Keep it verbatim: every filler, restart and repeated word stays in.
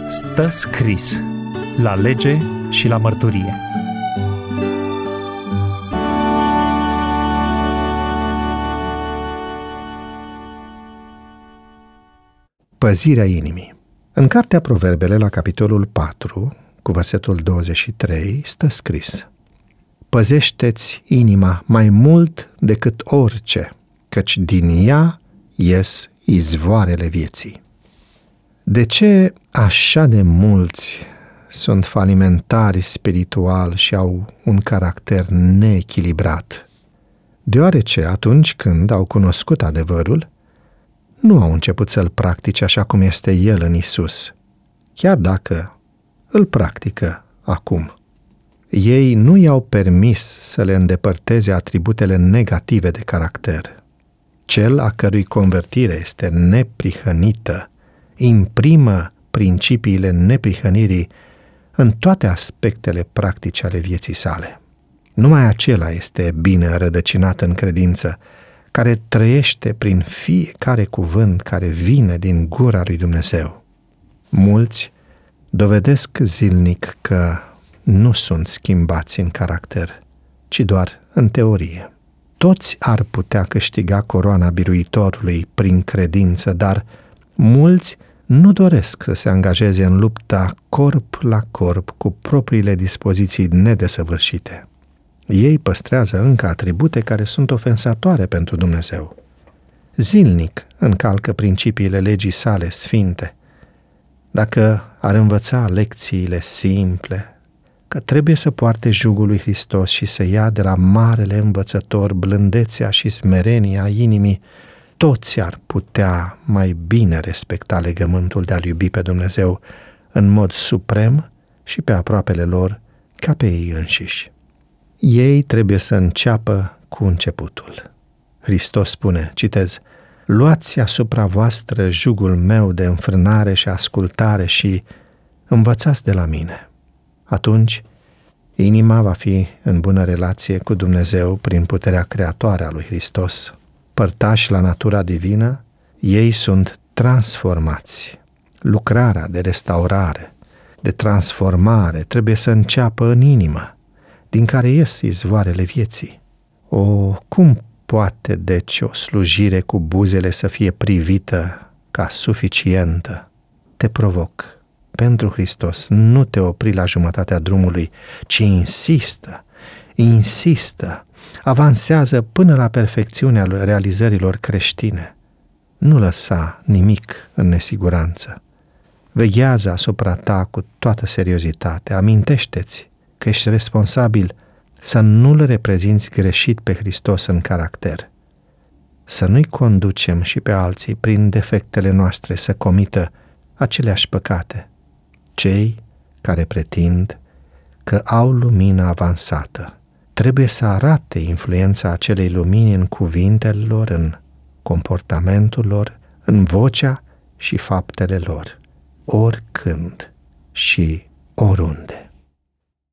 Stă scris la lege și la mărturie. Păzirea inimii. În cartea Proverbele, la capitolul patru, cu versetul douăzeci și trei, stă scris: păzește-ți inima mai mult decât orice, căci din ea ies izvoarele vieții. De ce așa de mulți sunt falimentari spiritual și au un caracter neechilibrat? Deoarece atunci când au cunoscut adevărul, nu au început să-l practice așa cum este el în Isus, chiar dacă îl practică acum. Ei nu i-au permis să le îndepărteze atributele negative de caracter. Cel a cărui convertire este neprihănită imprimă principiile neprihănirii în toate aspectele practice ale vieții sale. Numai acela este bine înrădăcinat în credință, care trăiește prin fiecare cuvânt care vine din gura lui Dumnezeu. Mulți dovedesc zilnic că nu sunt schimbați în caracter, ci doar în teorie. Toți ar putea câștiga coroana biruitorului prin credință, dar mulți nu doresc să se angajeze în lupta corp la corp cu propriile dispoziții nedesăvârșite. Ei păstrează încă atribute care sunt ofensatoare pentru Dumnezeu. Zilnic încalcă principiile legii sale sfinte. Dacă ar învăța lecțiile simple, că trebuie să poarte jugul lui Hristos și să ia de la marele învățător blândețea și smerenia inimii, toți ar putea mai bine respecta legământul de a-L iubi pe Dumnezeu în mod suprem și pe aproapele lor ca pe ei înșiși. Ei trebuie să înceapă cu începutul. Hristos spune, citez, luați asupra voastră jugul meu de înfrânare și ascultare și învățați de la mine. Atunci, inima va fi în bună relație cu Dumnezeu prin puterea creatoare a lui Hristos. Părtași la natura divină, ei sunt transformați. Lucrarea de restaurare, de transformare trebuie să înceapă în inimă, din care ies izvoarele vieții. O, cum poate deci o slujire cu buzele să fie privită ca suficientă? Te provoc, pentru Hristos, nu te opri la jumătatea drumului, ci insistă, insistă, avansează până la perfecțiunea realizărilor creștine. Nu lăsa nimic în nesiguranță. Veghează asupra ta cu toată seriozitatea, amintește-ți că ești responsabil să nu-L reprezinți greșit pe Hristos în caracter. Să nu-i conducem și pe alții prin defectele noastre să comită aceleași păcate. Cei care pretind că au lumină avansată trebuie să arate influența acelei lumini în cuvintele lor, în comportamentul lor, în vocea și faptele lor, oricând și oriunde.